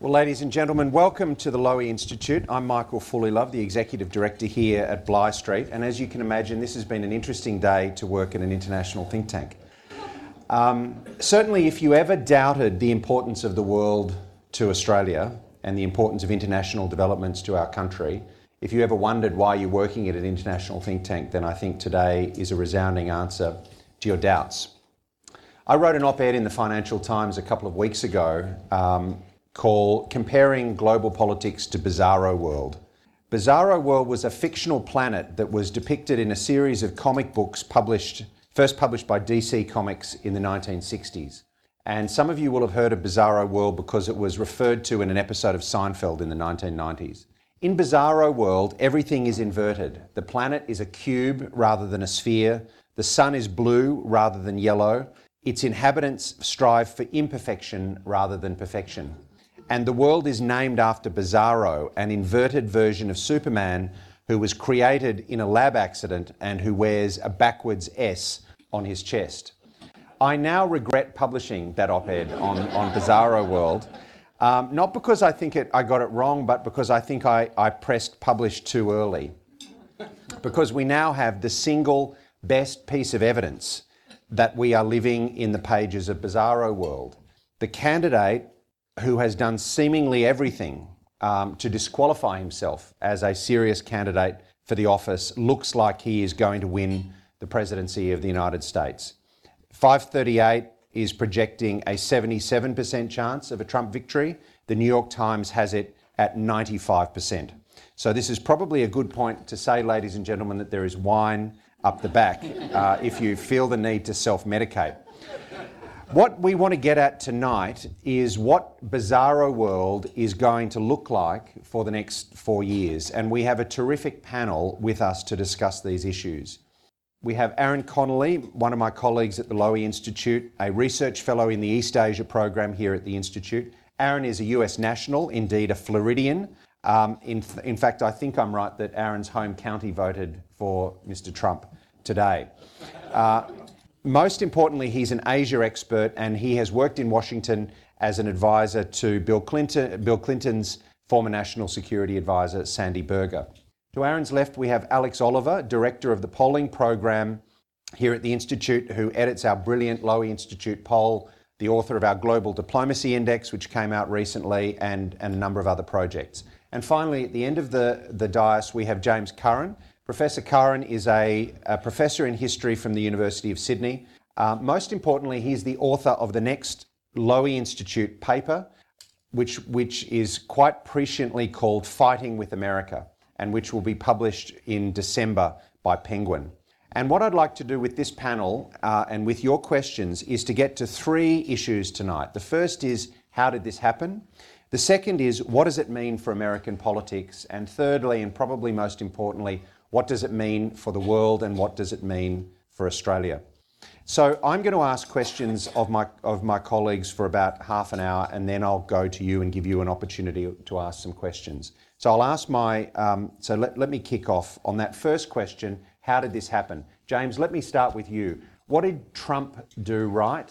Well, ladies and gentlemen, welcome to the Lowy Institute. I'm Michael Fullilove, the Executive Director here at Bligh Street, and as you can imagine, this has been an interesting day to work in an international think tank. Certainly, if you ever doubted the importance of the world to Australia and the importance of international developments to our country, if you ever wondered why you're working at an international think tank, then I think today is a resounding answer to your doubts. I wrote an op-ed in the Financial Times a couple of weeks ago called Comparing Global Politics to Bizarro World. Bizarro World was a fictional planet that was depicted in a series of comic books first published by DC Comics in the 1960s. And some of you will have heard of Bizarro World because it was referred to in an episode of Seinfeld in the 1990s. In Bizarro World, everything is inverted. The planet is a cube rather than a sphere. The sun is blue rather than yellow. Its inhabitants strive for imperfection rather than perfection. And the world is named after Bizarro, an inverted version of Superman who was created in a lab accident and who wears a backwards S on his chest. I now regret publishing that op-ed on Bizarro World, not because I think I got it wrong, but because I think I pressed publish too early. Because we now have the single best piece of evidence that we are living in the pages of Bizarro World. The candidate who has done seemingly everything to disqualify himself as a serious candidate for the office looks like he is going to win the presidency of the United States. 538 is projecting a 77% chance of a Trump victory. The New York Times has it at 95%. So this is probably a good point to say, ladies and gentlemen, that there is wine up the back if you feel the need to self-medicate. What we want to get at tonight is what Bizarro World is going to look like for the next 4 years. And we have a terrific panel with us to discuss these issues. We have Aaron Connolly, one of my colleagues at the Lowy Institute, a research fellow in the East Asia program here at the Institute. Aaron is a US national, indeed a Floridian. In fact, I think I'm right that Aaron's home county voted for Mr. Trump today. Most importantly, he's an Asia expert and he has worked in Washington as an advisor to Bill Clinton's former National Security Advisor, Sandy Berger. To Aaron's left, we have Alex Oliver, Director of the Polling Program here at the Institute, who edits our brilliant Lowy Institute poll, the author of our Global Diplomacy Index, which came out recently, and a number of other projects. And finally, at the end of the dais, we have James Curran. Professor Curran is a professor in history from the University of Sydney. Most importantly, he's the author of the next Lowy Institute paper, which is quite presciently called Fighting with America, and which will be published in December by Penguin. And what I'd like to do with this panel and with your questions is to get to 3 issues tonight. The first is, how did this happen? The second is, what does it mean for American politics? And thirdly, and probably most importantly, what does it mean for the world and what does it mean for Australia? So I'm going to ask questions of my colleagues for about half an hour, and then I'll go to you and give you an opportunity to ask some questions. So I'll ask let me kick off on that first question. How did this happen? James, let me start with you. What did Trump do right?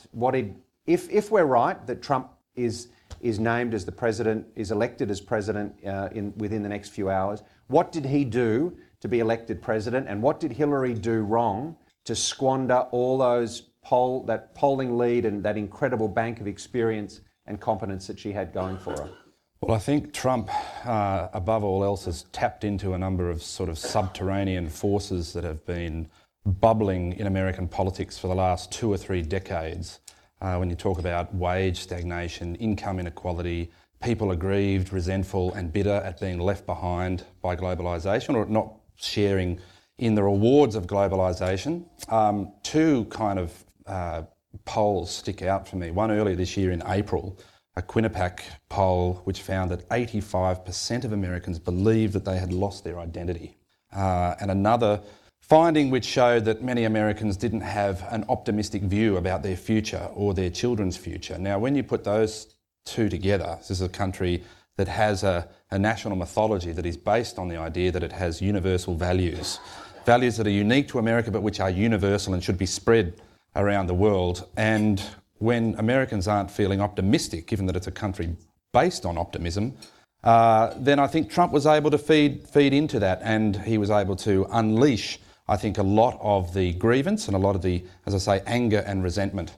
If we're right that Trump is named as the president, is elected as president within the next few hours, what did he do to be elected president, and what did Hillary do wrong to squander all that polling lead and that incredible bank of experience and competence that she had going for her? Well, I think Trump, above all else, has tapped into a number of sort of subterranean forces that have been bubbling in American politics for the last 2 or 3 decades. When you talk about wage stagnation, income inequality, people aggrieved, resentful and bitter at being left behind by globalisation or not sharing in the rewards of globalisation. 2 kind of polls stick out for me. One earlier this year in April, a Quinnipiac poll which found that 85% of Americans believed that they had lost their identity. And another finding which showed that many Americans didn't have an optimistic view about their future or their children's future. Now, when you put those 2 together, this is a country that has a national mythology that is based on the idea that it has universal values that are unique to America but which are universal and should be spread around the world. And when Americans aren't feeling optimistic, given that it's a country based on optimism, then I think Trump was able to feed into that, and he was able to unleash, I think, a lot of the grievance and a lot of the, as I say, anger and resentment.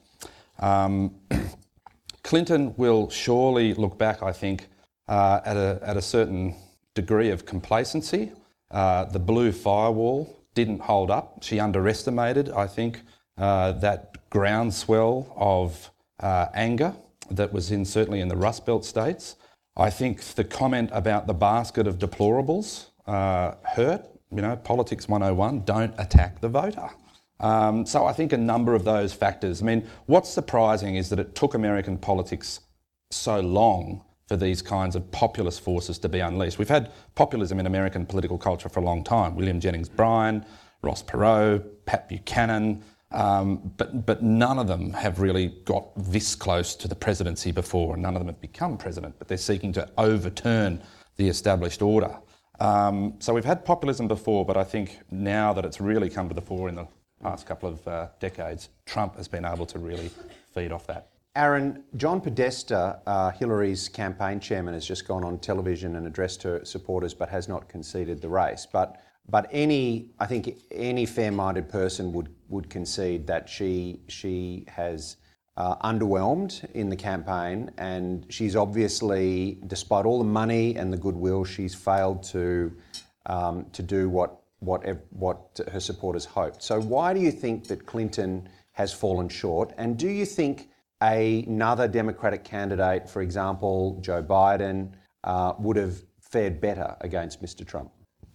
Clinton will surely look back, I think, at a certain degree of complacency. The blue firewall didn't hold up. She underestimated, I think, that groundswell of anger that was certainly in the Rust Belt states. I think the comment about the basket of deplorables hurt. You know, politics 101, don't attack the voter. So I think a number of those factors. I mean, what's surprising is that it took American politics so long for these kinds of populist forces to be unleashed. We've had populism in American political culture for a long time. William Jennings Bryan, Ross Perot, Pat Buchanan, but none of them have really got this close to the presidency before, and none of them have become president, but they're seeking to overturn the established order. So we've had populism before, but I think now that it's really come to the fore in the past couple of decades, Trump has been able to really feed off that. Aaron, John Podesta, Hillary's campaign chairman, has just gone on television and addressed her supporters but has not conceded the race. But I think any fair-minded person would concede that she has underwhelmed in the campaign, and she's obviously, despite all the money and the goodwill, she's failed to do what her supporters hoped. So why do you think that Clinton has fallen short? And do you think another Democratic candidate, for example, Joe Biden, would have fared better against Mr. Trump?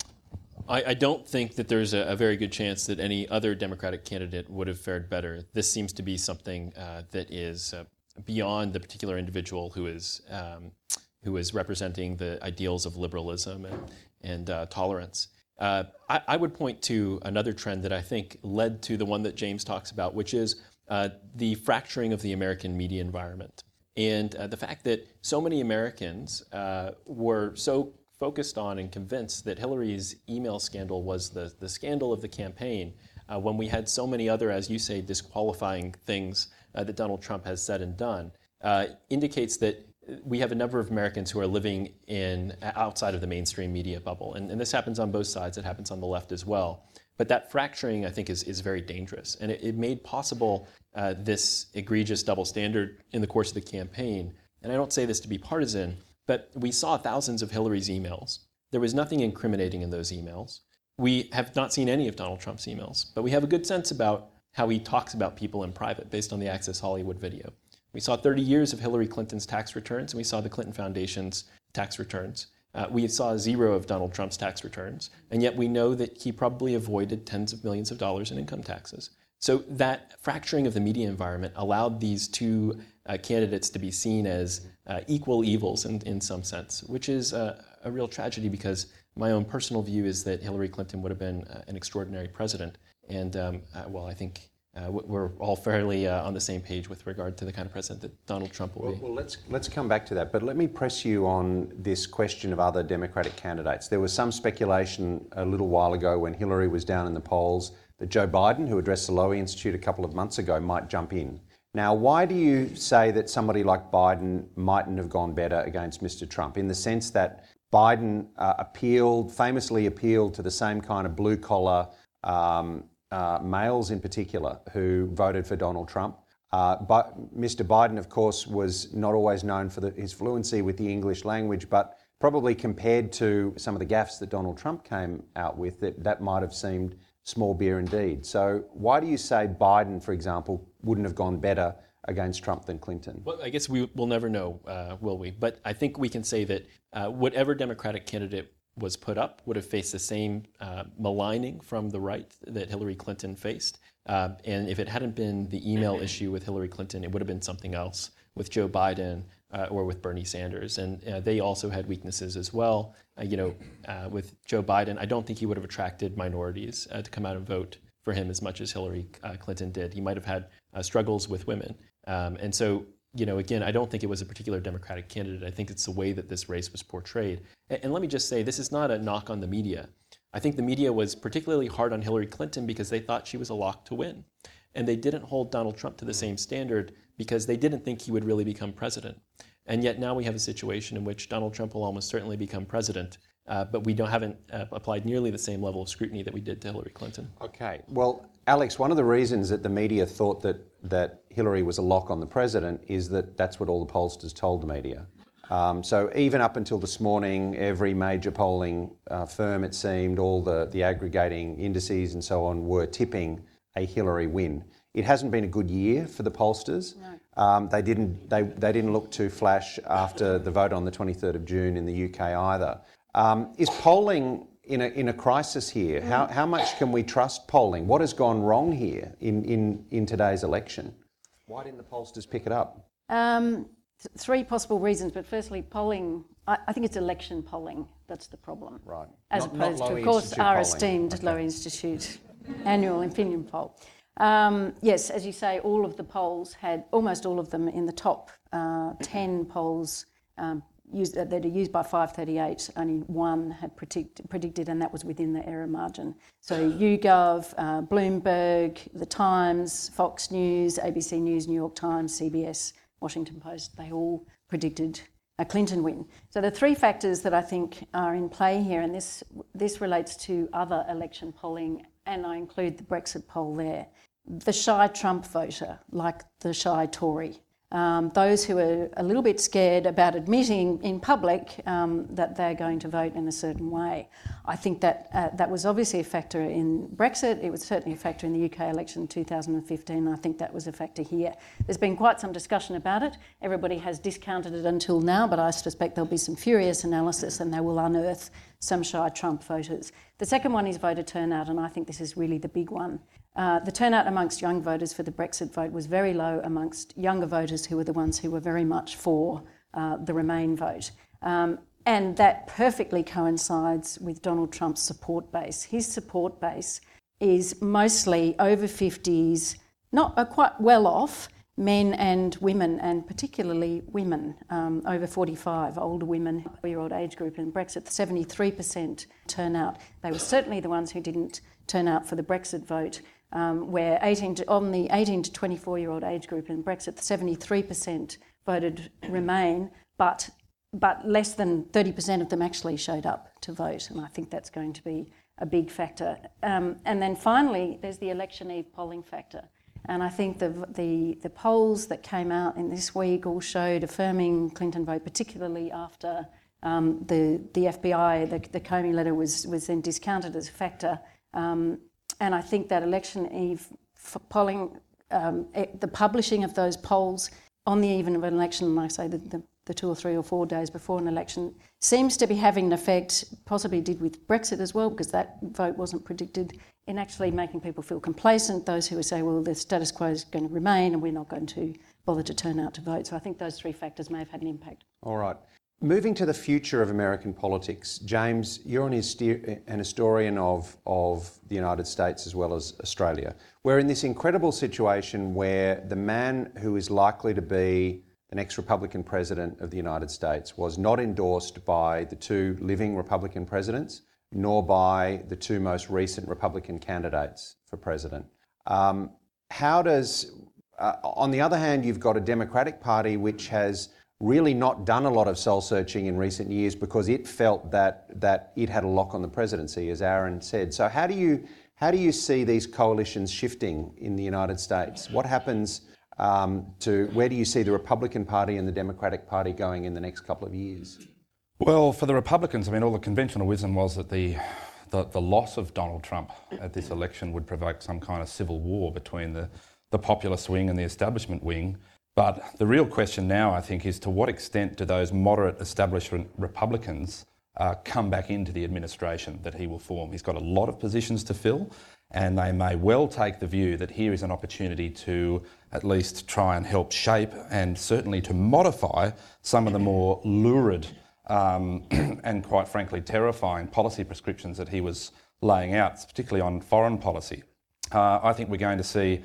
I don't think that there's a very good chance that any other Democratic candidate would have fared better. This seems to be something that is beyond the particular individual who is representing the ideals of liberalism and tolerance. I would point to another trend that I think led to the one that James talks about, which is the fracturing of the American media environment. And the fact that so many Americans were so focused on and convinced that Hillary's email scandal was the scandal of the campaign, when we had so many other, as you say, disqualifying things that Donald Trump has said and done, indicates that we have a number of Americans who are living outside of the mainstream media bubble. And this happens on both sides. It happens on the left as well. But that fracturing, I think, is very dangerous. And it made possible this egregious double standard in the course of the campaign. And I don't say this to be partisan, but we saw thousands of Hillary's emails. There was nothing incriminating in those emails. We have not seen any of Donald Trump's emails, but we have a good sense about how he talks about people in private based on the Access Hollywood video. We saw 30 years of Hillary Clinton's tax returns, and we saw the Clinton Foundation's tax returns. We saw 0 of Donald Trump's tax returns, and yet we know that he probably avoided tens of millions of dollars in income taxes. So that fracturing of the media environment allowed these two candidates to be seen as equal evils in some sense, which is a real tragedy, because my own personal view is that Hillary Clinton would have been an extraordinary president. And I think we're all fairly on the same page with regard to the kind of president that Donald Trump will be. Well, let's come back to that, but let me press you on this question of other Democratic candidates. There was some speculation a little while ago when Hillary was down in the polls that Joe Biden, who addressed the Lowy Institute a couple of months ago, might jump in. Now, why do you say that somebody like Biden mightn't have gone better against Mr. Trump, in the sense that Biden famously appealed to the same kind of blue-collar males in particular who voted for Donald Trump? But Mr. Biden, of course, was not always known for his fluency with the English language, but probably compared to some of the gaffes that Donald Trump came out with, that might have seemed small beer indeed. So why do you say Biden, for example, wouldn't have gone better against Trump than Clinton? Well, I guess we will never know, will we? But I think we can say that whatever Democratic candidate was put up would have faced the same maligning from the right that Hillary Clinton faced. And if it hadn't been the email issue with Hillary Clinton, it would have been something else with Joe Biden or with Bernie Sanders. And they also had weaknesses as well. With Joe Biden, I don't think he would have attracted minorities to come out and vote for him as much as Hillary Clinton did. He might have had struggles with women. And so, again, I don't think it was a particular Democratic candidate. I think it's the way that this race was portrayed. And let me just say, this is not a knock on the media. I think the media was particularly hard on Hillary Clinton because they thought she was a lock to win. And they didn't hold Donald Trump to the same standard because they didn't think he would really become president. And yet now we have a situation in which Donald Trump will almost certainly become president, but we haven't applied nearly the same level of scrutiny that we did to Hillary Clinton. Okay. Well, Alex, one of the reasons that the media thought that Hillary was a lock on the president is that that's what all the pollsters told the media. So even up until this morning, every major polling firm, it seemed, all the aggregating indices and so on were tipping a Hillary win. It hasn't been a good year for the pollsters. No. They didn't look too flash after the vote on the 23rd of June in the UK either. Is polling in a crisis here? How much can we trust polling? What has gone wrong here in today's election? Why didn't the pollsters pick it up? Three possible reasons, but firstly, polling, I think it's election polling that's the problem. Right. As opposed to, of course, our esteemed Lowy Institute annual opinion poll. Yes, as you say, all of the polls had, almost all of them in the top 10 polls that are used by 538, only one had predicted, and that was within the error margin. So YouGov, Bloomberg, The Times, Fox News, ABC News, New York Times, CBS, Washington Post, they all predicted a Clinton win. So the three factors that I think are in play here, and this relates to other election polling, and I include the Brexit poll there. The shy Trump voter, like the shy Tory, those who are a little bit scared about admitting in public that they're going to vote in a certain way. I think that was obviously a factor in Brexit. It was certainly a factor in the UK election in 2015. I think that was a factor here. There's been quite some discussion about it. Everybody has discounted it until now, but I suspect there'll be some furious analysis and they will unearth some shy Trump voters. The second one is voter turnout, and I think this is really the big one. The turnout amongst young voters for the Brexit vote was very low amongst younger voters who were the ones who were very much for the Remain vote. And that perfectly coincides with Donald Trump's support base. His support base is mostly over 50s, not quite well off, men and women, and particularly women over 45, older women, 4-year-old age group in Brexit, 73% turnout. They were certainly the ones who didn't turn out for the Brexit vote. Where on the 18 to 24-year-old age group in Brexit, 73% voted Remain, but less than 30% of them actually showed up to vote, and I think that's going to be a big factor. And then finally, there's the election eve polling factor, and I think the polls that came out in this week all showed affirming Clinton vote, particularly after the FBI, the Comey letter was then discounted as a factor. And I think that election eve polling, the publishing of those polls on the eve of an election, like I say, the 2 or 3 or 4 days before an election, seems to be having an effect, possibly did with Brexit as well, because that vote wasn't predicted, in actually making people feel complacent, those who would say, well, the status quo is going to remain and we're not going to bother to turn out to vote. So I think those three factors may have had an impact. All right. Moving to the future of American politics, James, you're an historian of the United States as well as Australia. We're in this incredible situation where the man who is likely to be the next Republican president of the United States was not endorsed by the 2 living Republican presidents, nor by the 2 most recent Republican candidates for president. How does, on the other hand, you've got a Democratic Party which has really not done a lot of soul searching in recent years because it felt that it had a lock on the presidency, as Aaron said. So how do you see these coalitions shifting in the United States? What happens where do you see the Republican Party and the Democratic Party going in the next couple of years? Well, for the Republicans, I mean, all the conventional wisdom was that the loss of Donald Trump at this election would provoke some kind of civil war between the populist wing and the establishment wing. But the real question now, I think, is to what extent do those moderate establishment Republicans come back into the administration that he will form? He's got a lot of positions to fill, and they may well take the view that here is an opportunity to at least try and help shape and certainly to modify some of the more lurid and quite frankly terrifying policy prescriptions that he was laying out, particularly on foreign policy. I think we're going to see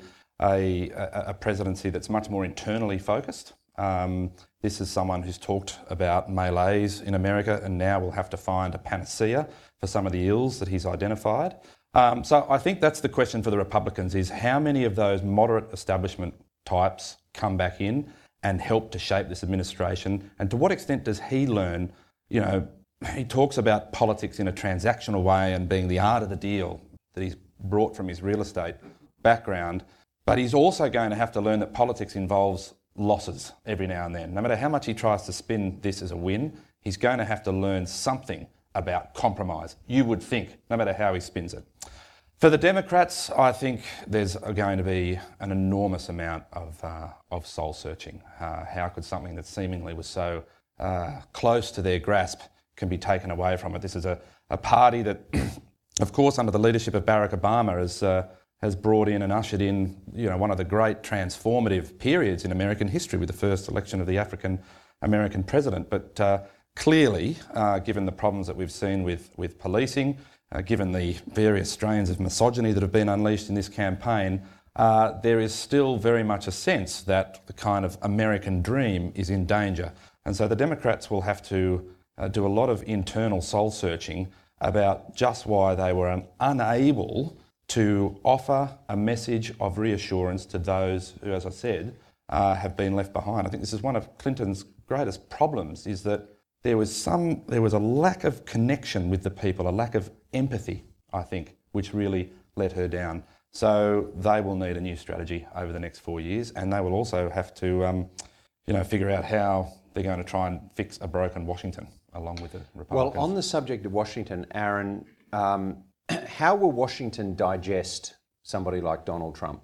a presidency that's much more internally focused. This is someone who's talked about melees in America and now will have to find a panacea for some of the ills that he's identified. So I think that's the question for the Republicans, is how many of those moderate establishment types come back in and help to shape this administration? And to what extent does he learn, he talks about politics in a transactional way and being the art of the deal that he's brought from his real estate background, but he's also going to have to learn that politics involves losses every now and then. No matter how much he tries to spin this as a win, he's going to have to learn something about compromise, you would think, no matter how he spins it. For the Democrats, I think there's going to be an enormous amount of soul searching. How could something that seemingly was so close to their grasp can be taken away from it? This is a party that, of course, under the leadership of Barack Obama has brought in and ushered in, one of the great transformative periods in American history with the first election of the African American president. But clearly, given the problems that we've seen with policing, given the various strains of misogyny that have been unleashed in this campaign, there is still very much a sense that the kind of American dream is in danger. And so the Democrats will have to do a lot of internal soul searching about just why they were unable to offer a message of reassurance to those who, as I said, have been left behind. I think this is one of Clinton's greatest problems, is that there was a lack of connection with the people, a lack of empathy, I think, which really let her down. So they will need a new strategy over the next 4 years, and they will also have to, figure out how they're going to try and fix a broken Washington along with the Republicans. Well, on the subject of Washington, Aaron, how will Washington digest somebody like Donald Trump?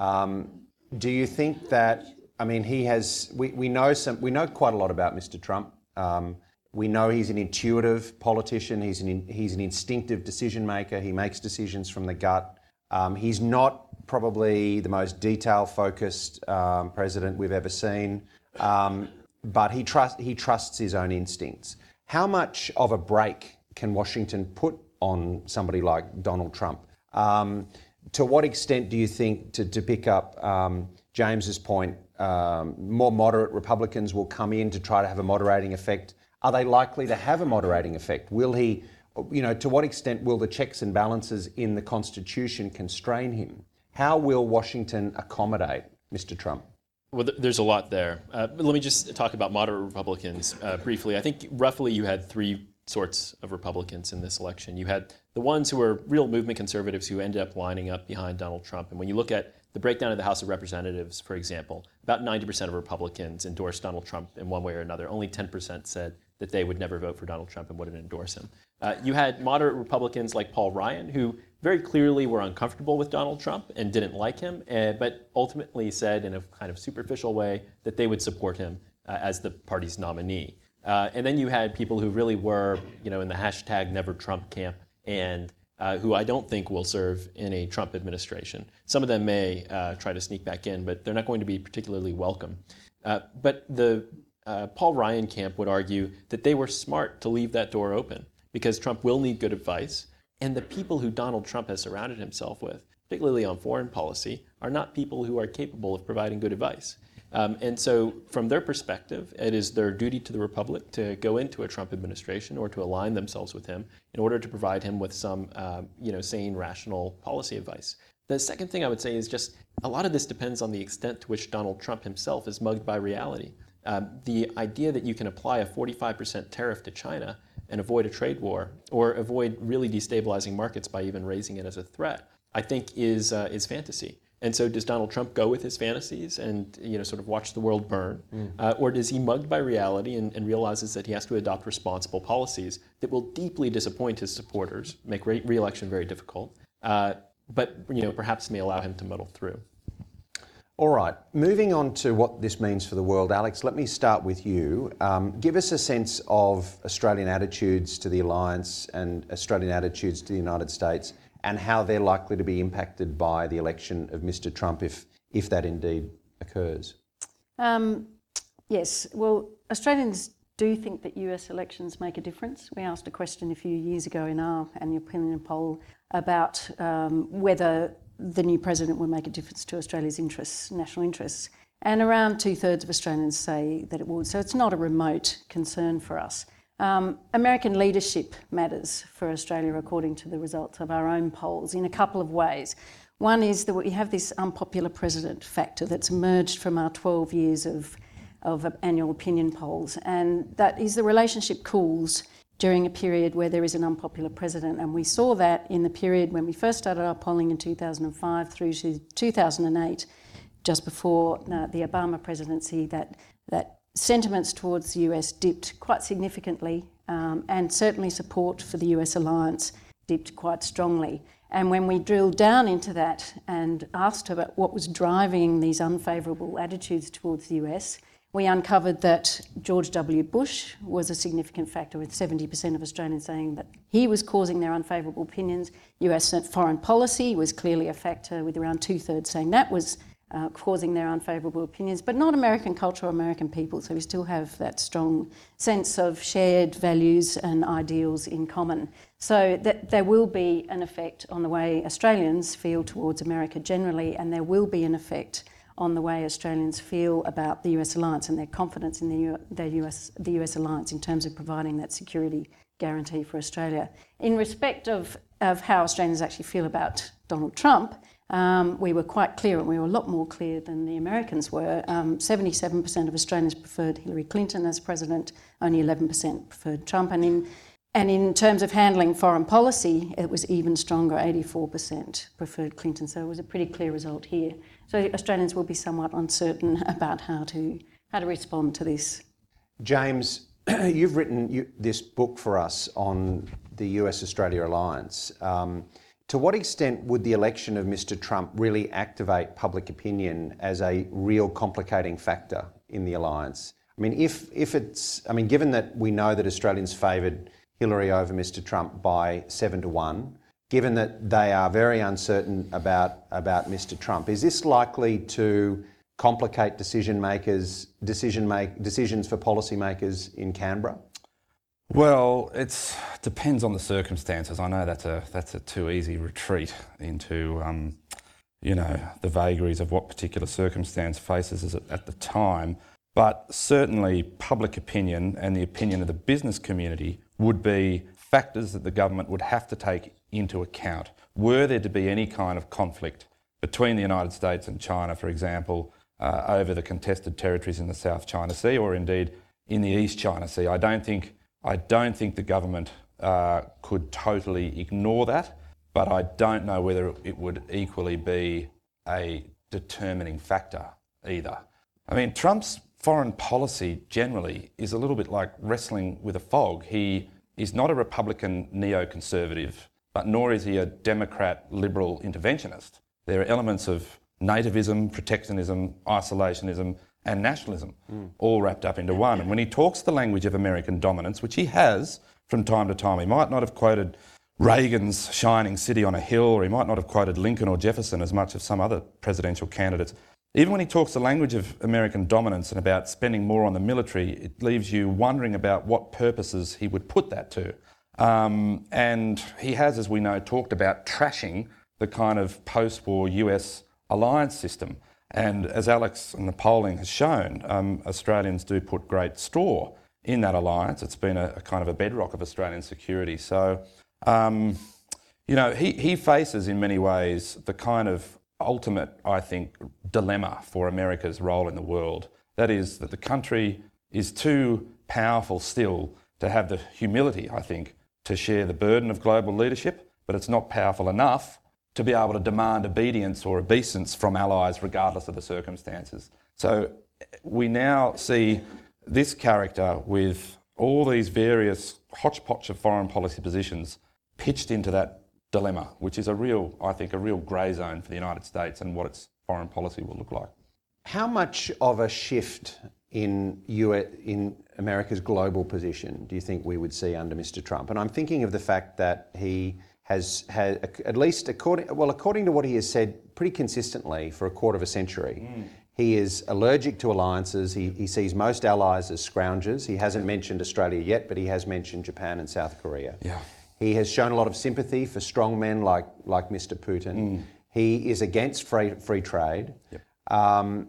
Do you think that? I mean, we know quite a lot about Mr. Trump. We know he's an intuitive politician. He's an instinctive decision maker. He makes decisions from the gut. He's not probably the most detail-focused president we've ever seen, but he trusts his own instincts. How much of a brake can Washington put on somebody like Donald Trump? To what extent do you think, to pick up James's point, more moderate Republicans will come in to try to have a moderating effect? Are they likely to have a moderating effect? Will he, to what extent will the checks and balances in the Constitution constrain him? How will Washington accommodate Mr. Trump? Well, there's a lot there. But let me just talk about moderate Republicans briefly. I think roughly you had three sorts of Republicans in this election. You had the ones who were real movement conservatives who ended up lining up behind Donald Trump. And when you look at the breakdown of the House of Representatives, for example, about 90% of Republicans endorsed Donald Trump in one way or another. Only 10% said that they would never vote for Donald Trump and wouldn't endorse him. You had moderate Republicans like Paul Ryan, who very clearly were uncomfortable with Donald Trump and didn't like him, but ultimately said in a kind of superficial way that they would support him as the party's nominee. And then you had people who really were, in the hashtag Never Trump camp, and who I don't think will serve in a Trump administration. Some of them may try to sneak back in, but they're not going to be particularly welcome. But the Paul Ryan camp would argue that they were smart to leave that door open because Trump will need good advice, and the people who Donald Trump has surrounded himself with, particularly on foreign policy, are not people who are capable of providing good advice. And so from their perspective, it is their duty to the Republic to go into a Trump administration or to align themselves with him in order to provide him with some sane, rational policy advice. The second thing I would say is just a lot of this depends on the extent to which Donald Trump himself is mugged by reality. The idea that you can apply a 45% tariff to China and avoid a trade war or avoid really destabilizing markets by even raising it as a threat, I think is fantasy. And so does Donald Trump go with his fantasies and sort of watch the world burn? Or does he mugged by reality and realizes that he has to adopt responsible policies that will deeply disappoint his supporters, make re-election very difficult, but perhaps may allow him to muddle through? All right, moving on to what this means for the world. Alex, let me start with you. Give us a sense of Australian attitudes to the alliance and Australian attitudes to the United States and how they're likely to be impacted by the election of Mr. Trump if that indeed occurs. Yes, well, Australians do think that US elections make a difference. We asked a question a few years ago in our annual opinion poll about whether the new president would make a difference to Australia's interests, national interests. And around 2/3 of Australians say that it would. So it's not a remote concern for us. American leadership matters for Australia, according to the results of our own polls, in a couple of ways. One is that we have this unpopular president factor that's emerged from our 12 years of of annual opinion polls, and that is the relationship cools during a period where there is an unpopular president. And we saw that in the period when we first started our polling in 2005 through to 2008, just before the Obama presidency, that sentiments towards the US dipped quite significantly, and certainly support for the US alliance dipped quite strongly. And when we drilled down into that and asked about what was driving these unfavourable attitudes towards the US, we uncovered that George W. Bush was a significant factor, with 70% of Australians saying that he was causing their unfavourable opinions. US foreign policy was clearly a factor, with around 2/3 saying that was causing their unfavourable opinions, but not American culture or American people. So we still have that strong sense of shared values and ideals in common. So that there will be an effect on the way Australians feel towards America generally, and there will be an effect on the way Australians feel about the US alliance and their confidence in the US alliance in terms of providing that security guarantee for Australia. In respect of how Australians actually feel about Donald Trump, we were quite clear, and we were a lot more clear than the Americans were. 77% of Australians preferred Hillary Clinton as president, only 11% preferred Trump. And in terms of handling foreign policy, it was even stronger, 84% preferred Clinton. So it was a pretty clear result here. So Australians will be somewhat uncertain about how to respond to this. James, you've written this book for us on the US-Australia alliance. To what extent would the election of Mr. Trump really activate public opinion as a real complicating factor in the alliance? I mean, given that we know that Australians favoured Hillary over Mr. Trump by 7-1, given that they are very uncertain about Mr. Trump, is this likely to complicate decisions for policymakers in Canberra? Well, it depends on the circumstances. I know that's a too easy retreat into, the vagaries of what particular circumstance faces us at the time. But certainly public opinion and the opinion of the business community would be factors that the government would have to take into account. Were there to be any kind of conflict between the United States and China, for example, over the contested territories in the South China Sea, or indeed in the East China Sea, I don't think the government could totally ignore that, but I don't know whether it would equally be a determining factor either. I mean, Trump's foreign policy generally is a little bit like wrestling with a fog. He is not a Republican neoconservative, but nor is he a Democrat liberal interventionist. There are elements of nativism, protectionism, isolationism, and nationalism, all wrapped up into one. And when he talks the language of American dominance, which he has from time to time, he might not have quoted Reagan's shining city on a hill, or he might not have quoted Lincoln or Jefferson as much as some other presidential candidates. Even when he talks the language of American dominance and about spending more on the military, it leaves you wondering about what purposes he would put that to. And he has, as we know, talked about trashing the kind of post-war US alliance system. And as Alex and the polling has shown, Australians do put great store in that alliance. It's been a kind of a bedrock of Australian security. So, he faces in many ways the kind of ultimate, I think, dilemma for America's role in the world. That is that the country is too powerful still to have the humility, I think, to share the burden of global leadership, but it's not powerful enough to be able to demand obedience or obeisance from allies regardless of the circumstances. So we now see this character with all these various hodgepodge of foreign policy positions pitched into that dilemma, which is a real grey zone for the United States and what its foreign policy will look like. How much of a shift in America's global position do you think we would see under Mr. Trump? And I'm thinking of the fact that he has had, at least according to what he has said pretty consistently for a quarter of a century, he is allergic to alliances. He sees most allies as scroungers. He hasn't mentioned Australia yet, but he has mentioned Japan and South Korea. Yeah. He has shown a lot of sympathy for strong men like Mr. Putin. He is against free trade. Yep.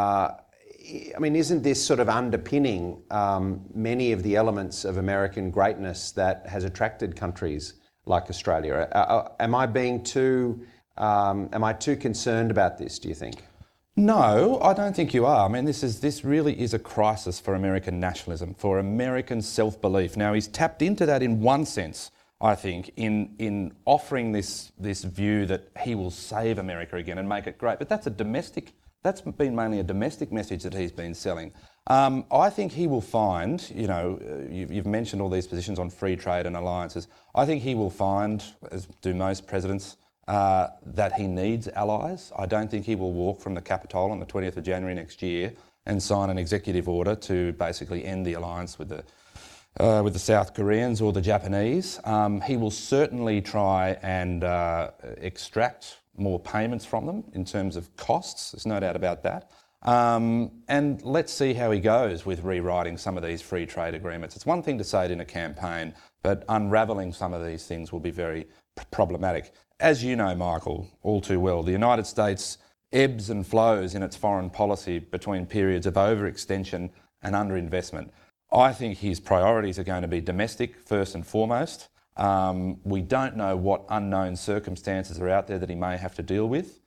Isn't this sort of underpinning many of the elements of American greatness that has attracted countries like Australia? Am I too concerned about this, do you think? No, I don't think you are. I mean, this really is a crisis for American nationalism, for American self-belief. Now, he's tapped into that in one sense, I think, in offering this view that he will save America again and make it great. But that's been mainly a domestic message that he's been selling. I think he will find, you've mentioned all these positions on free trade and alliances. I think he will find, as do most presidents, that he needs allies. I don't think he will walk from the Capitol on the 20th of January next year and sign an executive order to basically end the alliance with the South Koreans or the Japanese. He will certainly try and extract more payments from them in terms of costs. There's no doubt about that. And let's see how he goes with rewriting some of these free trade agreements. It's one thing to say it in a campaign, but unravelling some of these things will be very problematic. As you know, Michael, all too well, the United States ebbs and flows in its foreign policy between periods of overextension and underinvestment. I think his priorities are going to be domestic first and foremost. We don't know what unknown circumstances are out there that he may have to deal with.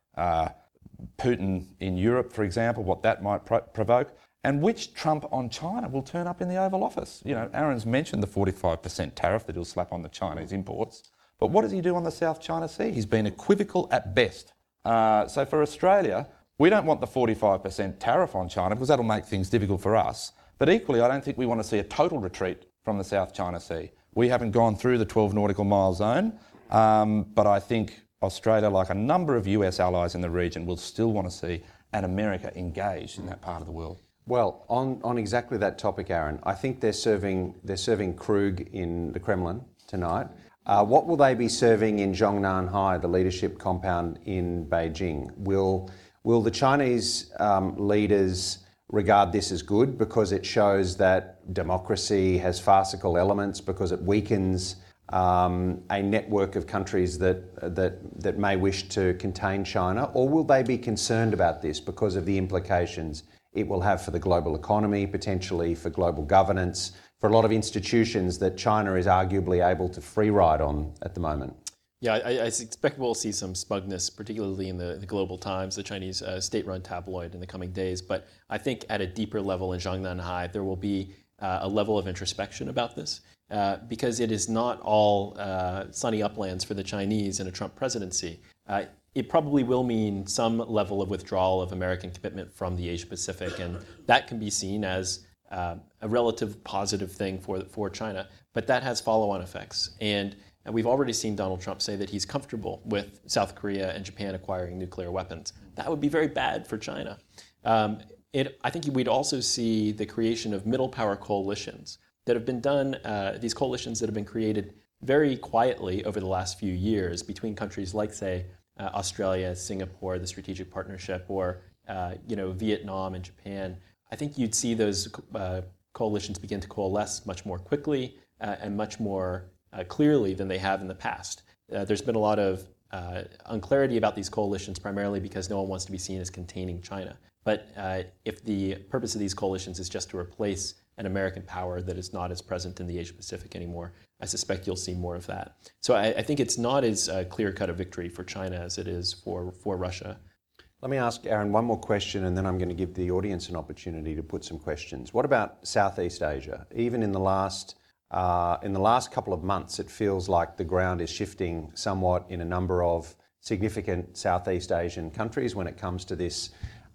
Putin in Europe, for example, what that might provoke, and which Trump on China will turn up in the Oval Office. Aaron's mentioned the 45% tariff that he'll slap on the Chinese imports. But what does he do on the South China Sea? He's been equivocal at best. So for Australia, we don't want the 45% tariff on China because that'll make things difficult for us. But equally, I don't think we want to see a total retreat from the South China Sea. We haven't gone through the 12 nautical mile zone, but I think Australia, like a number of US allies in the region, will still want to see an America engaged in that part of the world. Well, on exactly that topic, Aaron, I think they're serving Krug in the Kremlin tonight. What will they be serving in Zhongnanhai, the leadership compound in Beijing? Will the Chinese leaders regard this as good because it shows that democracy has farcical elements, because it weakens a network of countries that may wish to contain China? Or will they be concerned about this because of the implications it will have for the global economy, potentially for global governance, for a lot of institutions that China is arguably able to free ride on at the moment? Yeah, I expect we'll see some smugness, particularly in the Global Times, the Chinese state-run tabloid, in the coming days. But I think at a deeper level in Zhongnanhai, there will be a level of introspection about this, because it is not all sunny uplands for the Chinese in a Trump presidency. It probably will mean some level of withdrawal of American commitment from the Asia-Pacific, and that can be seen as a relative positive thing for China. But that has follow-on effects. And we've already seen Donald Trump say that he's comfortable with South Korea and Japan acquiring nuclear weapons. That would be very bad for China. I think we'd also see the creation of middle power coalitions that have been done, these coalitions that have been created very quietly over the last few years between countries like, say, Australia, Singapore, the Strategic Partnership, or Vietnam and Japan. I think you'd see those coalitions begin to coalesce much more quickly and much more clearly than they have in the past. There's been a lot of unclarity about these coalitions, primarily because no one wants to be seen as containing China. But if the purpose of these coalitions is just to replace an American power that is not as present in the Asia-Pacific anymore, I suspect you'll see more of that. So I think it's not as clear-cut a victory for China as it is for Russia. Let me ask Aaron one more question, and then I'm going to give the audience an opportunity to put some questions. What about Southeast Asia? Even in the last couple of months, it feels like the ground is shifting somewhat in a number of significant Southeast Asian countries when it comes to this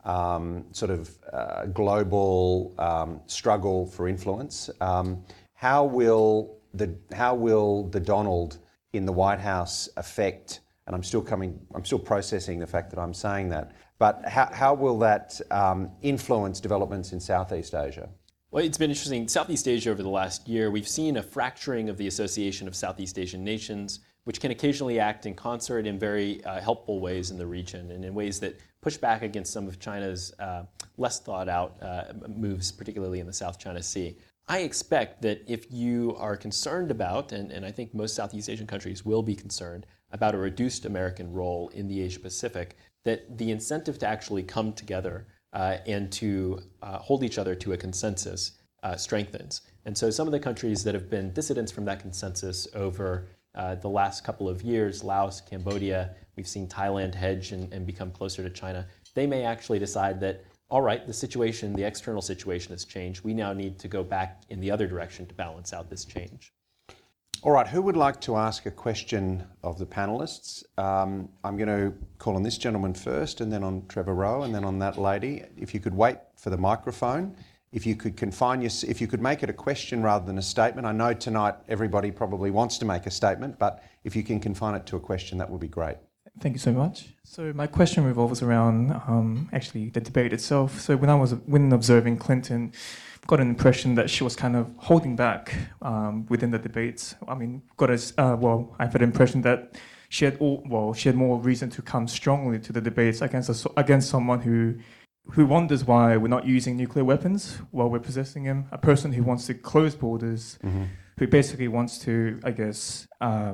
global struggle for influence. How will the Donald in the White House affect? And I'm still processing the fact that I'm saying that. But how will that influence developments in Southeast Asia? Well, it's been interesting. Southeast Asia over the last year, we've seen a fracturing of the Association of Southeast Asian Nations, which can occasionally act in concert in very helpful ways in the region and in ways that push back against some of China's less thought out moves, particularly in the South China Sea. I expect that if you are concerned about, and I think most Southeast Asian countries will be concerned about a reduced American role in the Asia-Pacific, that the incentive to actually come together and to hold each other to a consensus strengthens. And so some of the countries that have been dissidents from that consensus over the last couple of years, Laos, Cambodia, we've seen Thailand hedge and become closer to China. they may actually decide that, all right, the external situation has changed. We now need to go back in the other direction to balance out this change. All right, who would like to ask a question of the panellists? I'm going to call on this gentleman first, and then on Trevor Rowe, and then on that lady. If you could wait for the microphone, if you could make it a question rather than a statement. I know tonight everybody probably wants to make a statement, but if you can confine it to a question, that would be great. Thank you so much. So my question revolves around actually the debate itself. So when observing Clinton, I've got an impression that she was kind of holding back within the debates. I mean, I've had the impression that she had more reason to come strongly to the debates against someone who wonders why we're not using nuclear weapons while we're possessing them. A person who wants to close borders, who basically wants to, I guess,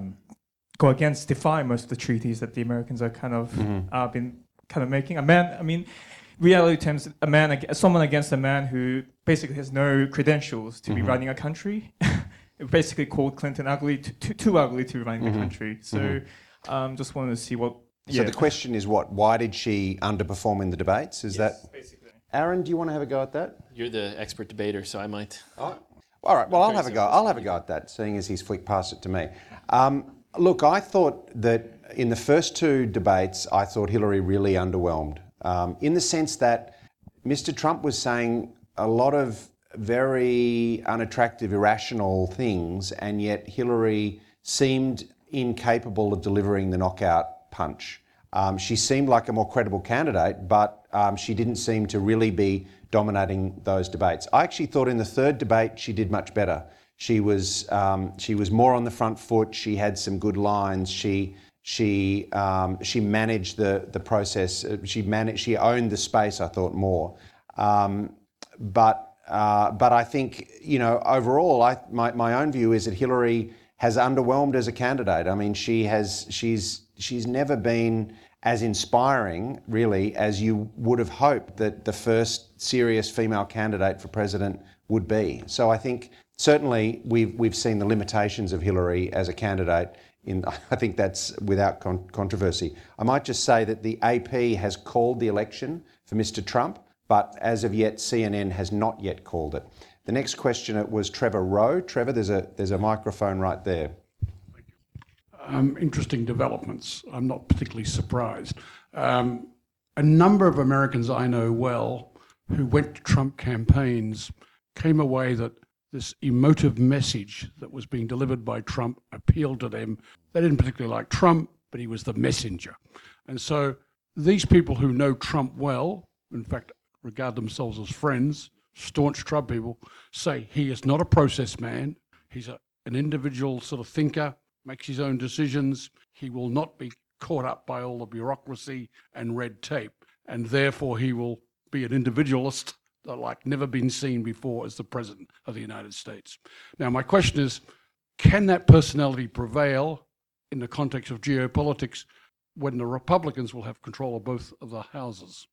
defy most of the treaties that the Americans are been making. Reality terms, someone against a man who basically has no credentials to be running a country. It basically called Clinton ugly, too ugly to be running the country. So just wanted to see what. So the question is what? Why did she underperform in the debates? Is that basically? Aaron, do you want to have a go at that? You're the expert debater, so I might. Oh. All right. Well, I'll have a go. I'll have a go at that, seeing as he's flicked past it to me. Look, I thought that in the first two debates, I thought Hillary really underwhelmed, in the sense that Mr. Trump was saying a lot of very unattractive, irrational things, and yet Hillary seemed incapable of delivering the knockout punch. She seemed like a more credible candidate, but she didn't seem to really be dominating those debates. I actually thought in the third debate she did much better. She was more on the front foot. She had some good lines. She managed the process. She owned the space, I thought, more. But I think, overall, my own view is that Hillary has underwhelmed as a candidate. I mean, she's never been as inspiring, really, as you would have hoped that the first serious female candidate for president would be. So I think certainly we've seen the limitations of Hillary as a candidate. I think that's without controversy. I might just say that the AP has called the election for Mr. Trump, but as of yet, CNN has not yet called it. The next question was Trevor Rowe. Trevor, there's a microphone right there. Interesting developments. I'm not particularly surprised. A number of Americans I know well who went to Trump campaigns came away that this emotive message that was being delivered by Trump appealed to them. They didn't particularly like Trump, but he was the messenger. And so these people who know Trump well, in fact, regard themselves as friends, staunch Trump people, say he is not a process man. He's an individual sort of thinker, makes his own decisions. He will not be caught up by all the bureaucracy and red tape, and therefore he will be an individualist like never been seen before as the President of the United States. Now, my question is, can that personality prevail in the context of geopolitics when the Republicans will have control of both of the houses?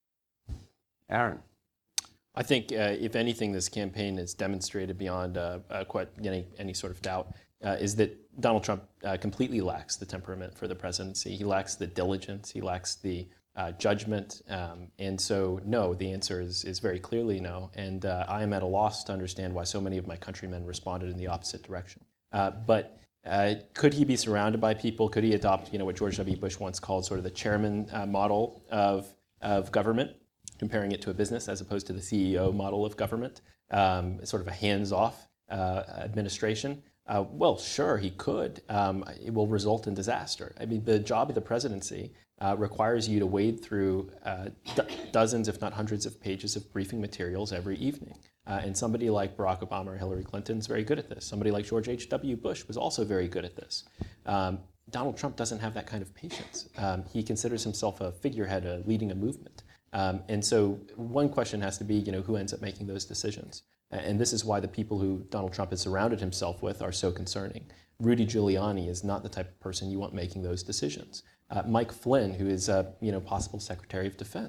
Aaron. I think, if anything, this campaign has demonstrated beyond quite any sort of doubt is that Donald Trump completely lacks the temperament for the presidency. He lacks the diligence. He lacks the judgment. And so, no, the answer is very clearly no. And I am at a loss to understand why so many of my countrymen responded in the opposite direction. But could he be surrounded by people? Could he adopt, what George W. Bush once called sort of the chairman model of government, comparing it to a business as opposed to the CEO model of government, sort of a hands-off administration? Well, sure, he could. It will result in disaster. I mean, the job of the presidency requires you to wade through dozens, if not hundreds of pages of briefing materials every evening. And somebody like Barack Obama or Hillary Clinton is very good at this. Somebody like George H.W. Bush was also very good at this. Donald Trump doesn't have that kind of patience. He considers himself a figurehead, leading a movement. And so one question has to be, who ends up making those decisions? And this is why the people who Donald Trump has surrounded himself with are so concerning. Rudy Giuliani is not the type of person you want making those decisions. Mike Flynn, who is a possible Secretary of Defense,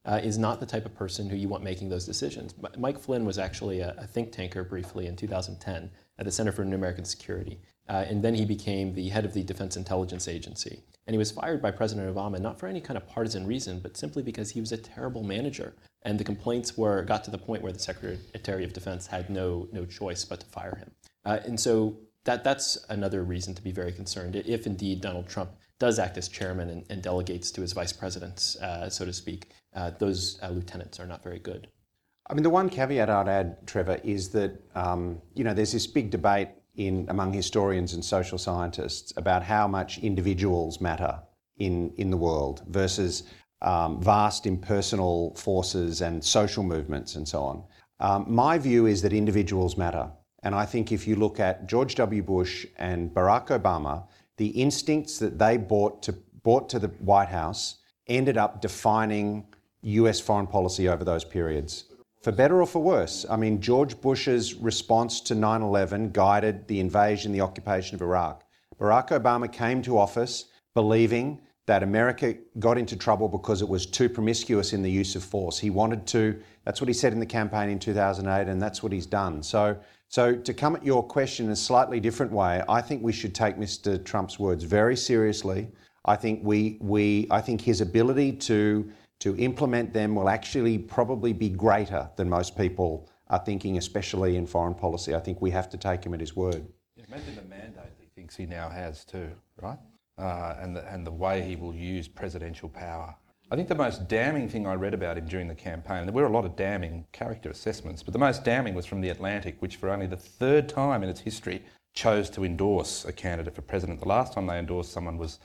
is not the type of person who you want making those decisions. Mike Flynn was actually a think tanker briefly in 2010 at the Center for New American Security. And then he became the head of the Defense Intelligence Agency. And he was fired by President Obama, not for any kind of partisan reason, but simply because he was a terrible manager. And the complaints got to the point where the Secretary of Defense had no choice but to fire him. And so that's another reason to be very concerned. If indeed Donald Trump does act as chairman and delegates to his vice presidents, so to speak, those lieutenants are not very good. I mean, the one caveat I'd add, Trevor, is that, there's this big debate among historians and social scientists about how much individuals matter in the world versus vast impersonal forces and social movements and so on. My view is that individuals matter. And I think if you look at George W. Bush and Barack Obama, the instincts that they brought to the White House ended up defining US foreign policy over those periods. For better or for worse. I mean, George Bush's response to 9/11 guided the invasion, the occupation of Iraq. Barack Obama came to office believing that America got into trouble because it was too promiscuous in the use of force. That's what he said in the campaign in 2008, and that's what he's done. So to come at your question in a slightly different way, I think we should take Mr. Trump's words very seriously. I think I think his ability to implement them will actually probably be greater than most people are thinking, especially in foreign policy. I think we have to take him at his word. Yeah, imagine the mandate he thinks he now has too, right? And the way he will use presidential power. I think the most damning thing I read about him during the campaign, and there were a lot of damning character assessments, but the most damning was from The Atlantic, which for only the third time in its history chose to endorse a candidate for president. The last time they endorsed someone was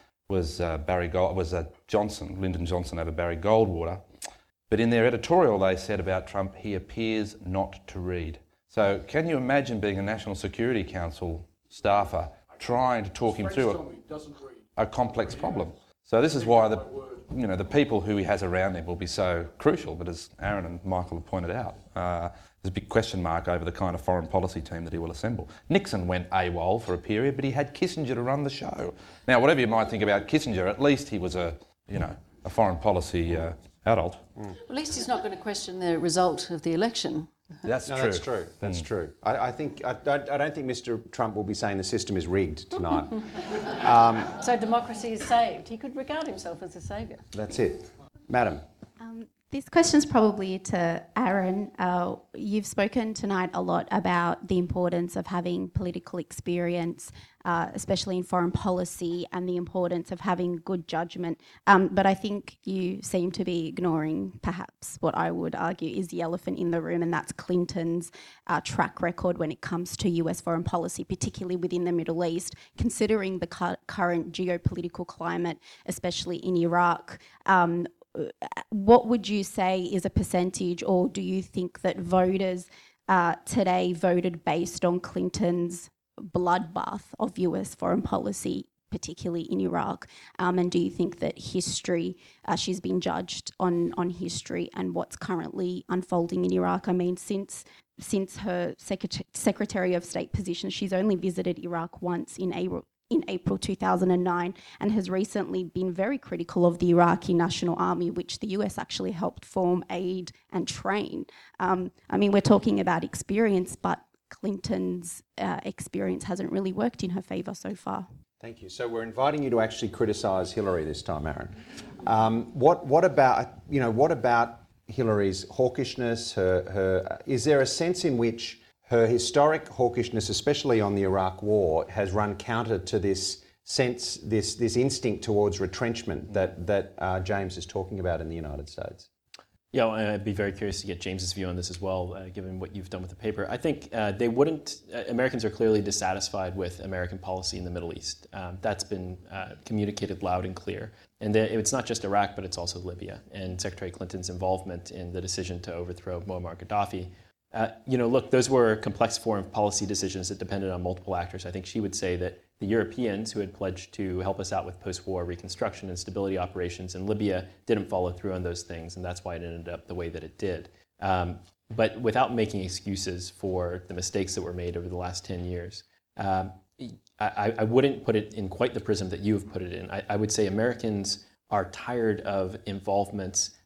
Lyndon Johnson over Barry Goldwater. But in their editorial they said about Trump, he appears not to read. So can you imagine being a National Security Council staffer trying to talk him through a complex problem? So this is why the people who he has around him will be so crucial. But as Aaron and Michael have pointed out, there's a big question mark over the kind of foreign policy team that he will assemble. Nixon went AWOL for a period, but he had Kissinger to run the show. Now, whatever you might think about Kissinger, at least he was a foreign policy adult. At least he's not going to question the result of the election. That's true. That's true. That's true. I don't think Mr. Trump will be saying the system is rigged tonight. So democracy is saved. He could regard himself as a saviour. That's it. Madam. This question's probably to Aaron. You've spoken tonight a lot about the importance of having political experience, especially in foreign policy, and the importance of having good judgment. But I think you seem to be ignoring perhaps what I would argue is the elephant in the room, and that's Clinton's track record when it comes to US foreign policy, particularly within the Middle East, considering the current geopolitical climate, especially in Iraq. What would you say is a percentage, or do you think that voters today voted based on Clinton's bloodbath of US foreign policy, particularly in Iraq? And do you think that history, she's been judged on history and what's currently unfolding in Iraq? I mean, since her Secretary of State position, she's only visited Iraq once in April 2009, and has recently been very critical of the Iraqi National Army, which the US actually helped form, aid and train. I mean, we're talking about experience, but Clinton's experience hasn't really worked in her favour so far. Thank you. So we're inviting you to actually criticise Hillary this time, Aaron. What about Hillary's hawkishness? Is there a sense in which her historic hawkishness, especially on the Iraq War, has run counter to this sense, this instinct towards retrenchment that James is talking about in the United States? Yeah, well, I'd be very curious to get James's view on this as well, given what you've done with the paper. I think Americans are clearly dissatisfied with American policy in the Middle East. That's been communicated loud and clear. And it's not just Iraq, but it's also Libya. And Secretary Clinton's involvement in the decision to overthrow Muammar Gaddafi. Look, those were complex foreign policy decisions that depended on multiple actors. I think she would say that the Europeans, who had pledged to help us out with post-war reconstruction and stability operations in Libya, didn't follow through on those things, and that's why it ended up the way that it did. But without making excuses for the mistakes that were made over the last 10 years, I wouldn't put it in quite the prism that you have put it in. I would say Americans are tired of involvements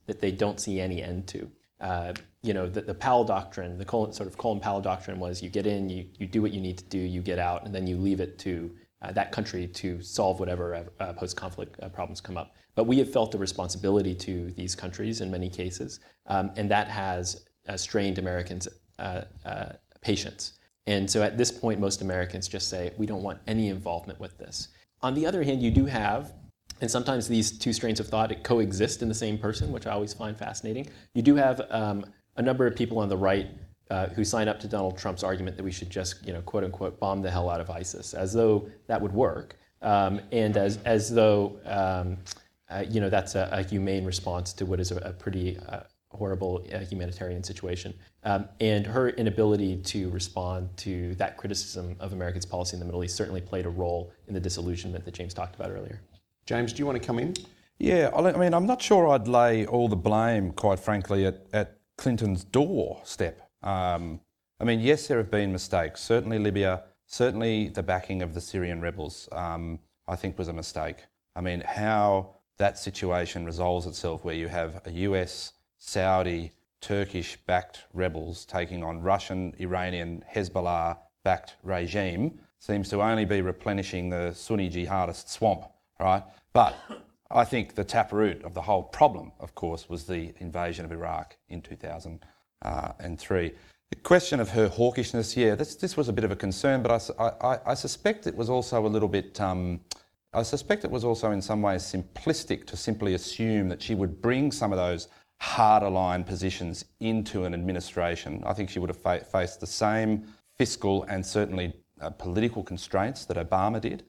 that they don't see any end to. The Powell Doctrine, the Colin Powell Doctrine was you get in, you do what you need to do, you get out, and then you leave it to that country to solve whatever post-conflict problems come up. But we have felt a responsibility to these countries in many cases, and that has strained Americans' patience. And so at this point, most Americans just say, we don't want any involvement with this. On the other hand, you do have, and sometimes these two strains of thought coexist in the same person, which I always find fascinating. You do have a number of people on the right who sign up to Donald Trump's argument that we should just, quote unquote, bomb the hell out of ISIS, as though that would work, and as though that's a humane response to what is a pretty horrible humanitarian situation. And her inability to respond to that criticism of America's policy in the Middle East certainly played a role in the disillusionment that James talked about earlier. James, do you want to come in? Yeah, I mean, I'm not sure I'd lay all the blame, quite frankly, at Clinton's doorstep. I mean, yes, there have been mistakes. Certainly Libya, certainly the backing of the Syrian rebels, I think was a mistake. I mean, how that situation resolves itself where you have a US, Saudi, Turkish-backed rebels taking on Russian, Iranian, Hezbollah-backed regime seems to only be replenishing the Sunni jihadist swamp, right? But I think the taproot of the whole problem, of course, was the invasion of Iraq in 2003. The question of her hawkishness, yeah, this was a bit of a concern, but I suspect it was also a little bit... I suspect it was also in some ways simplistic to simply assume that she would bring some of those harder-line positions into an administration. I think she would have faced the same fiscal and certainly political constraints that Obama did.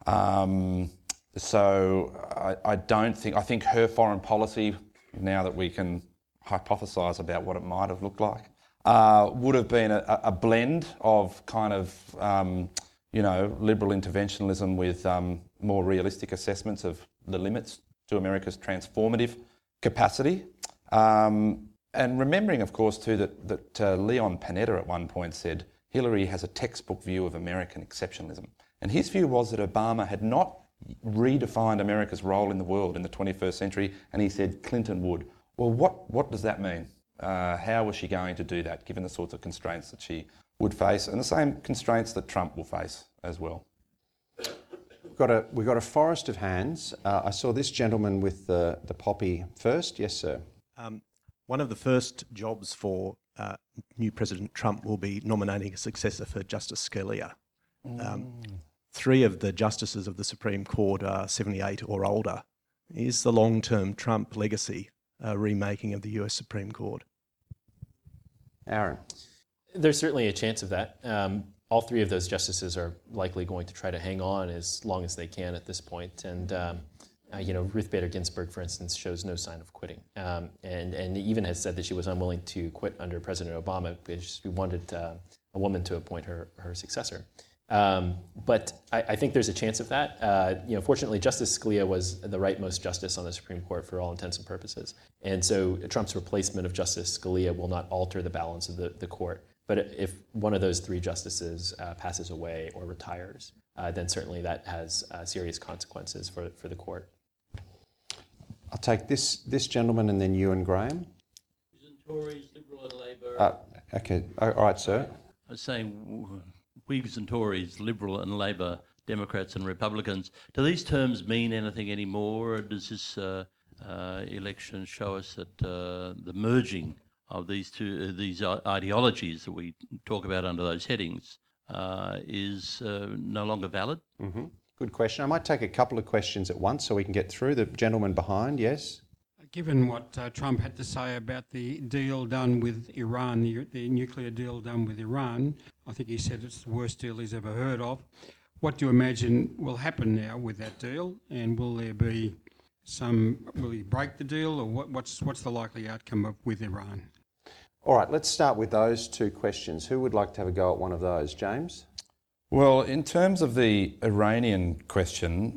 So I think her foreign policy, now that we can hypothesise about what it might have looked like, would have been a blend of kind of, liberal interventionism with more realistic assessments of the limits to America's transformative capacity. And remembering, of course, too, that Leon Panetta at one point said Hillary has a textbook view of American exceptionalism. And his view was that Obama had not redefined America's role in the world in the 21st century, and he said Clinton would. Well, what does that mean? How was she going to do that, given the sorts of constraints that she would face, and the same constraints that Trump will face as well? We've got a forest of hands. I saw this gentleman with the poppy first. Yes, sir. One of the first jobs for new President Trump will be nominating a successor for Justice Scalia. 3 of the justices of the Supreme Court are 78 or older. Is the long-term Trump legacy a remaking of the US Supreme Court? Aaron. There's certainly a chance of that. All 3 of those justices are likely going to try to hang on as long as they can at this point. And Ruth Bader Ginsburg, for instance, shows no sign of quitting, and even has said that she was unwilling to quit under President Obama because she wanted a woman to appoint her successor. But I think there's a chance of that. Fortunately, Justice Scalia was the rightmost justice on the Supreme Court for all intents and purposes. And so Trump's replacement of Justice Scalia will not alter the balance of the court. But if one of those 3 justices passes away or retires, then certainly that has serious consequences for the court. I'll take this gentleman and then you and Graham. Tories, Liberal and Labor. Okay, all right, sir. I was saying Whigs and Tories, Liberal and Labor, Democrats and Republicans. Do these terms mean anything anymore, or does this election show us that the merging of these ideologies that we talk about under those headings is no longer valid? Mm-hmm. Good question. I might take a couple of questions at once so we can get through. The gentleman behind, yes? Given what Trump had to say about the deal done with Iran, the nuclear deal done with Iran, I think he said it's the worst deal he's ever heard of. What do you imagine will happen now with that deal? And will there be will he break the deal, or what's the likely outcome with Iran? All right, let's start with those 2 questions. Who would like to have a go at one of those? James? Well, in terms of the Iranian question,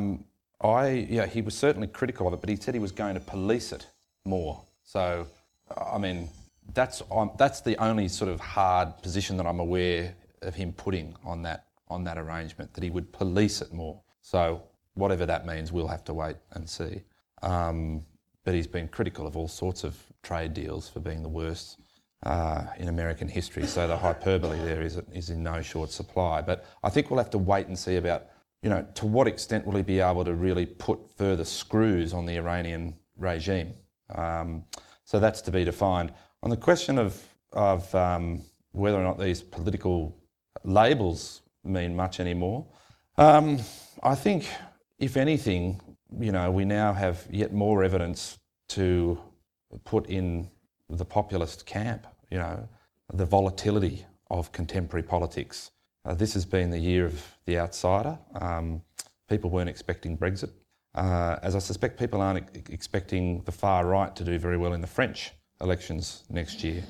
he was certainly critical of it, but he said he was going to police it more. So, I mean, that's the only sort of hard position that I'm aware of him putting on that arrangement, that he would police it more. So, whatever that means, we'll have to wait and see. but he's been critical of all sorts of trade deals for being the worst in American history. So the hyperbole there is in no short supply. But I think we'll have to wait and see about, to what extent will he be able to really put further screws on the Iranian regime. So that's to be defined. On the question of whether or not these political labels mean much anymore, I think, if anything, we now have yet more evidence to put in the populist camp, the volatility of contemporary politics. This has been the year of the outsider. People weren't expecting Brexit, as I suspect people aren't expecting the far right to do very well in the French elections next year.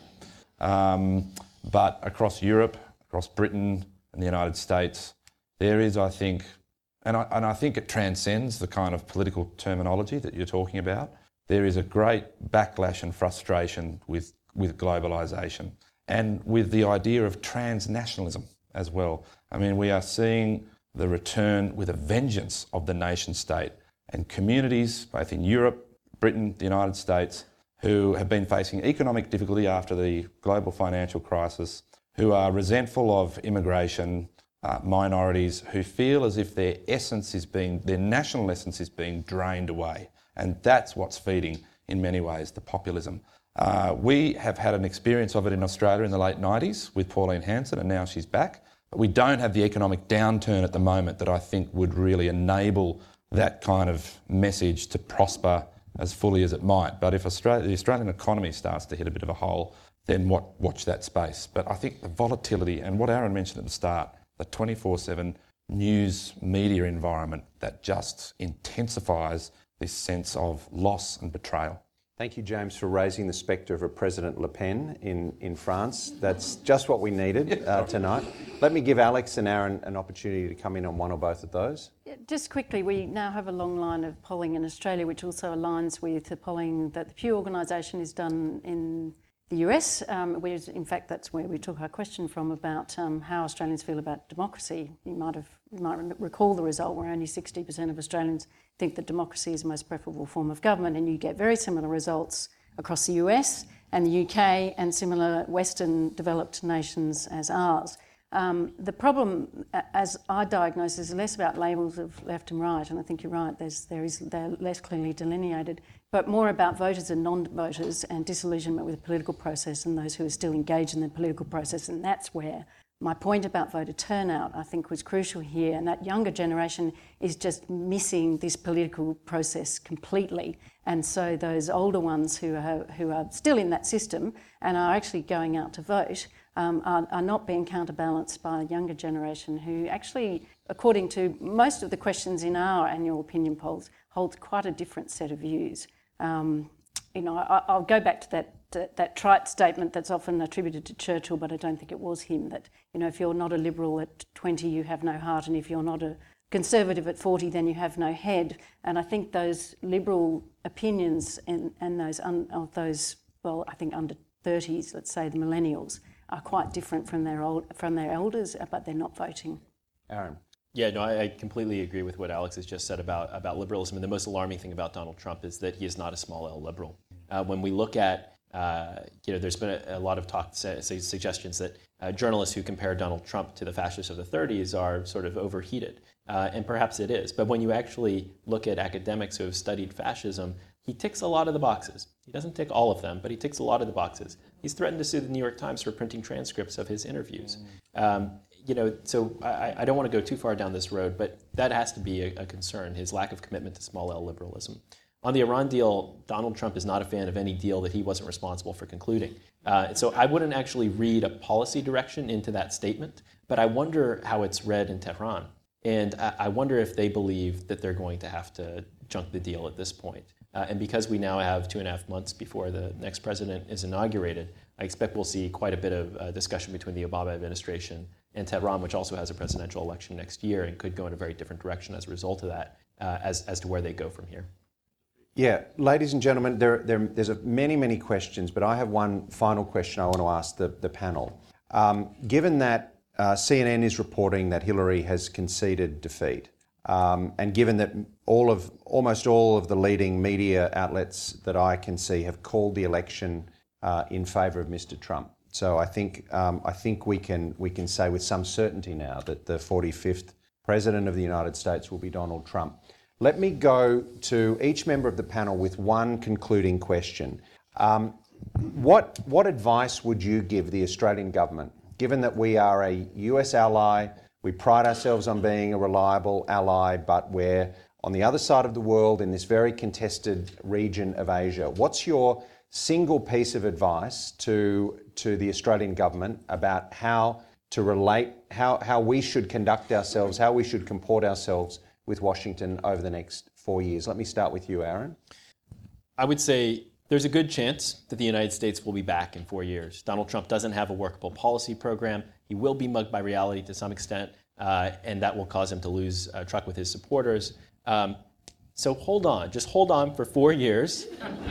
But across Europe, across Britain and the United States, there is, I think, and I think it transcends the kind of political terminology that you're talking about, there is a great backlash and frustration with globalisation and with the idea of transnationalism as well. I mean, we are seeing the return with a vengeance of the nation state, and communities, both in Europe, Britain, the United States, who have been facing economic difficulty after the global financial crisis, who are resentful of immigration, minorities, who feel as if their national essence is being drained away. And that's what's feeding, in many ways, the populism. We have had an experience of it in Australia in the late 90s with Pauline Hanson, and now she's back. But we don't have the economic downturn at the moment that I think would really enable that kind of message to prosper as fully as it might. But if the Australian economy starts to hit a bit of a hole, then watch that space. But I think the volatility, and what Aaron mentioned at the start, the 24/7 news media environment that just intensifies this sense of loss and betrayal. Thank you, James, for raising the spectre of a President Le Pen in France. That's just what we needed tonight. Let me give Alex and Aaron an opportunity to come in on one or both of those. Just quickly, we now have a long line of polling in Australia, which also aligns with the polling that the Pew organisation has done in the US. In fact, that's where we took our question from about how Australians feel about democracy. You might recall the result where only 60% of Australians think that democracy is the most preferable form of government, and you get very similar results across the US and the UK and similar Western developed nations as ours. The problem, as I diagnose, is less about labels of left and right, and I think you're right, they're less clearly delineated, but more about voters and non-voters and disillusionment with the political process and those who are still engaged in the political process. And that's where my point about voter turnout, I think, was crucial here. And that younger generation is just missing this political process completely. And so those older ones who are still in that system and are actually going out to vote are not being counterbalanced by a younger generation who actually, according to most of the questions in our annual opinion polls, holds quite a different set of views. I'll go back to that trite statement that's often attributed to Churchill, but I don't think it was him, that, if you're not a Liberal at 20, you have no heart, and if you're not a Conservative at 40, then you have no head. And I think those Liberal opinions and those I think under 30s, let's say the millennials, are quite different from their elders, but they're not voting. Aaron. Yeah, no, I completely agree with what Alex has just said about liberalism. And the most alarming thing about Donald Trump is that he is not a small L liberal. When we look at, there's been a lot of talk, suggestions that journalists who compare Donald Trump to the fascists of the 30s are sort of overheated. And perhaps it is. But when you actually look at academics who have studied fascism, he ticks a lot of the boxes. He doesn't tick all of them, but he ticks a lot of the boxes. He's threatened to sue the New York Times for printing transcripts of his interviews. So I don't want to go too far down this road, but that has to be a concern, his lack of commitment to small L liberalism. On the Iran deal, Donald Trump is not a fan of any deal that he wasn't responsible for concluding. So I wouldn't actually read a policy direction into that statement, but I wonder how it's read in Tehran. And I wonder if they believe that they're going to have to junk the deal at this point. And because we now have 2.5 months before the next president is inaugurated, I expect we'll see quite a bit of discussion between the Obama administration and Tehran, which also has a presidential election next year and could go in a very different direction as a result of that, as to where they go from here. Yeah, ladies and gentlemen, there's many questions, but I have one final question I want to ask the panel. Given that CNN is reporting that Hillary has conceded defeat, And given that almost all of the leading media outlets that I can see have called the election in favour of Mr. Trump. So I think we can say with some certainty now that the 45th President of the United States will be Donald Trump. Let me go to each member of the panel with one concluding question. What advice would you give the Australian government, given that we are a US ally, we pride ourselves on being a reliable ally, but we're on the other side of the world in this very contested region of Asia? What's your single piece of advice to the Australian government about how to relate, how we should conduct ourselves, how we should comport ourselves with Washington over the next 4 years? Let me start with you, Aaron. I would say there's a good chance that the United States will be back in 4 years. Donald Trump doesn't have a workable policy program. He will be mugged by reality to some extent, and that will cause him to lose truck with his supporters. So hold on, just hold on for 4 years.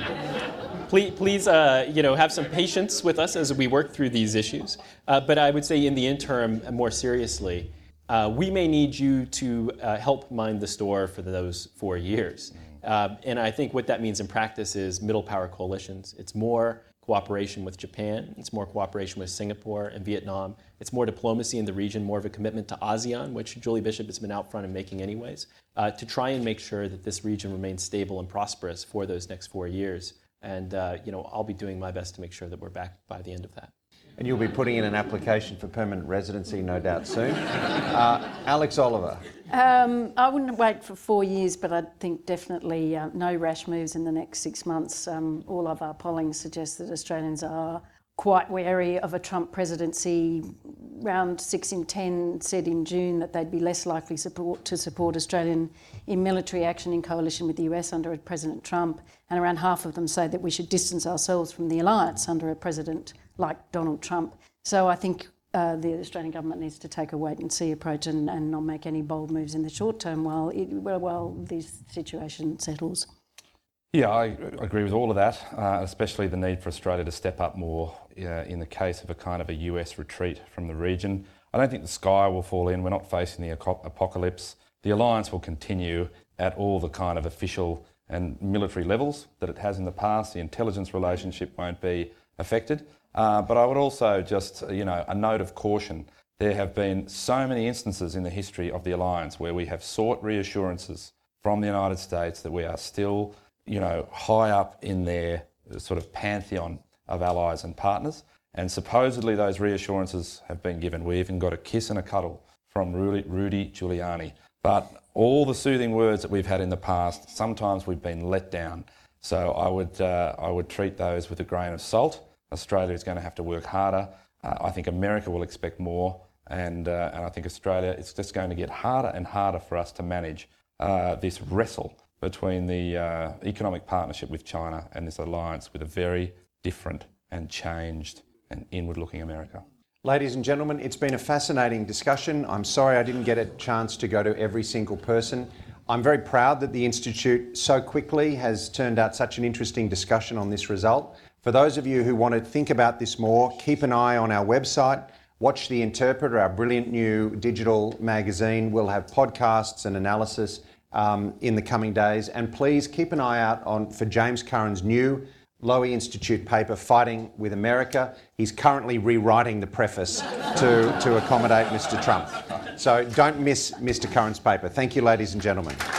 Please, have some patience with us as we work through these issues. But I would say in the interim, more seriously, we may need you to help mind the store for those 4 years. And I think what that means in practice is middle power coalitions. It's more cooperation with Japan. It's more cooperation with Singapore and Vietnam. It's more diplomacy in the region, more of a commitment to ASEAN, which Julie Bishop has been out front and making anyways, to try and make sure that this region remains stable and prosperous for those next 4 years. And I'll be doing my best to make sure that we're back by the end of that. And you'll be putting in an application for permanent residency, no doubt, soon. Alex Oliver. I wouldn't wait for 4 years, but I think definitely no rash moves in the next 6 months. All of our polling suggests that Australians are quite wary of a Trump presidency. Around 6 in 10 said in June that they'd be less likely to support Australia in military action in coalition with the US under President Trump, and around half of them say that we should distance ourselves from the alliance under a president like Donald Trump. So I think the Australian government needs to take a wait-and-see approach and not make any bold moves in the short term while this situation settles. Yeah, I agree with all of that, especially the need for Australia to step up more in the case of a kind of a US retreat from the region. I don't think the sky will fall in. We're not facing the apocalypse. The alliance will continue at all the kind of official and military levels that it has in the past. The intelligence relationship won't be affected. But I would also just, a note of caution. There have been so many instances in the history of the alliance where we have sought reassurances from the United States that we are still high up in their sort of pantheon of allies and partners. And supposedly those reassurances have been given. We even got a kiss and a cuddle from Rudy Giuliani. But all the soothing words that we've had in the past, sometimes we've been let down. So I would treat those with a grain of salt. Australia is going to have to work harder. I think America will expect more. And I think Australia, it's just going to get harder and harder for us to manage this wrestle between the economic partnership with China and this alliance with a very different and changed and inward-looking America. Ladies and gentlemen, it's been a fascinating discussion. I'm sorry I didn't get a chance to go to every single person. I'm very proud that the Institute so quickly has turned out such an interesting discussion on this result. For those of you who want to think about this more, keep an eye on our website. Watch The Interpreter, our brilliant new digital magazine. We'll have podcasts and analysis in the coming days. And please keep an eye out for James Curran's new Lowy Institute paper, Fighting with America. He's currently rewriting the preface to accommodate Mr. Trump. So don't miss Mr. Curran's paper. Thank you, ladies and gentlemen.